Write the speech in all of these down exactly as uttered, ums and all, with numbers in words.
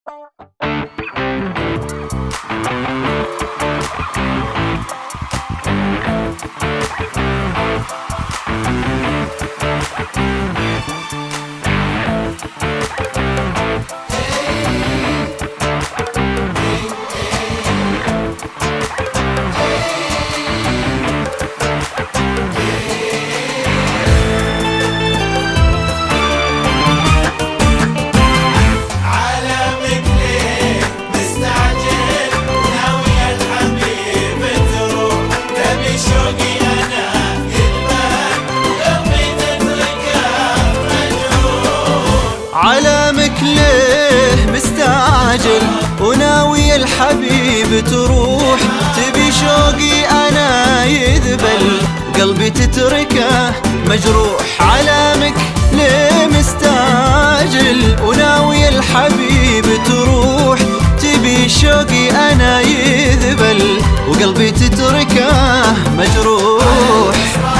علامك ليه مستعجل وناوي الحبيب تروح؟ تبي شوقي أنا يذبل قلبي تتركه مجروح. علامك ليه مستعجل وناوي الحبيب تروح؟ تبي شوقي أنا يذبل وقلبي تتركه مجروح.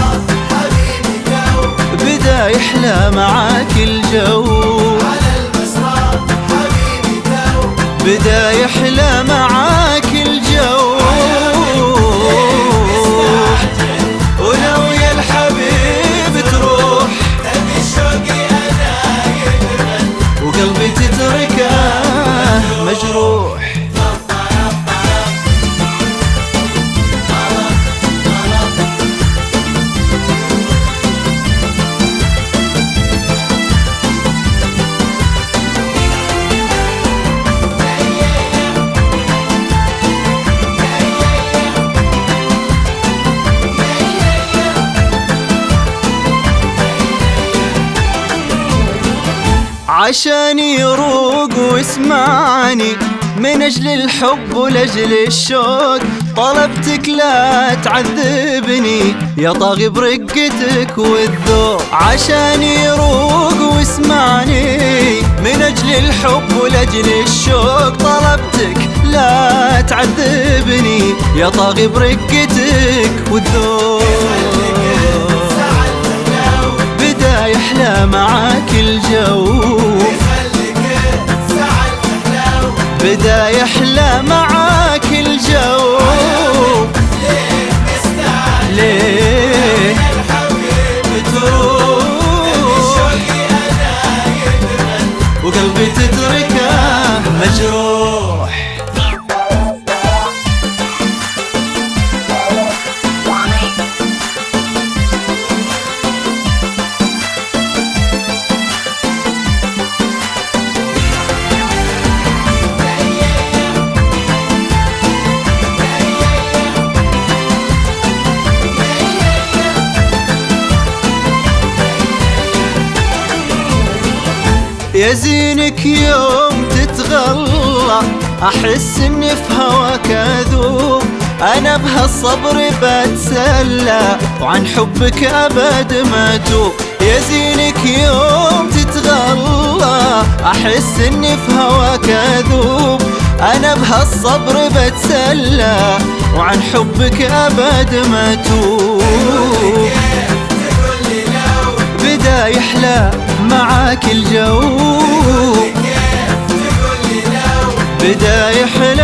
بدا يحلى معاك الجو، بدا يحلى معاك الجو، وناوي الحبيب تروح وقلبي تتركه مجروح. عشان يروق واسمعني من أجل الحب ولأجل الشوق، طلبتك لا تعذبني يا طاغي برقتك والذوق. عشان يروق واسمعني من أجل الحب ولأجل الشوق، طلبتك لا تعذبني يا طاغي برقتك والذوق. بدا يحلى معاك الجو، بدا يحلى معاك الجو. ليه تروح وقلبي تتركه مجروح؟ يا زينك يوم تتغلى أحس إني في هواك أذوب، أنا بهالصبر بتسلى وعن حبك أبد ما توب. يا زينك يوم تتغلى أحس إني في هواك أذوب، أنا بهالصبر بتسلى وعن حبك أبد ما توب. بدا يحلى معاك الجو، بدا يحلى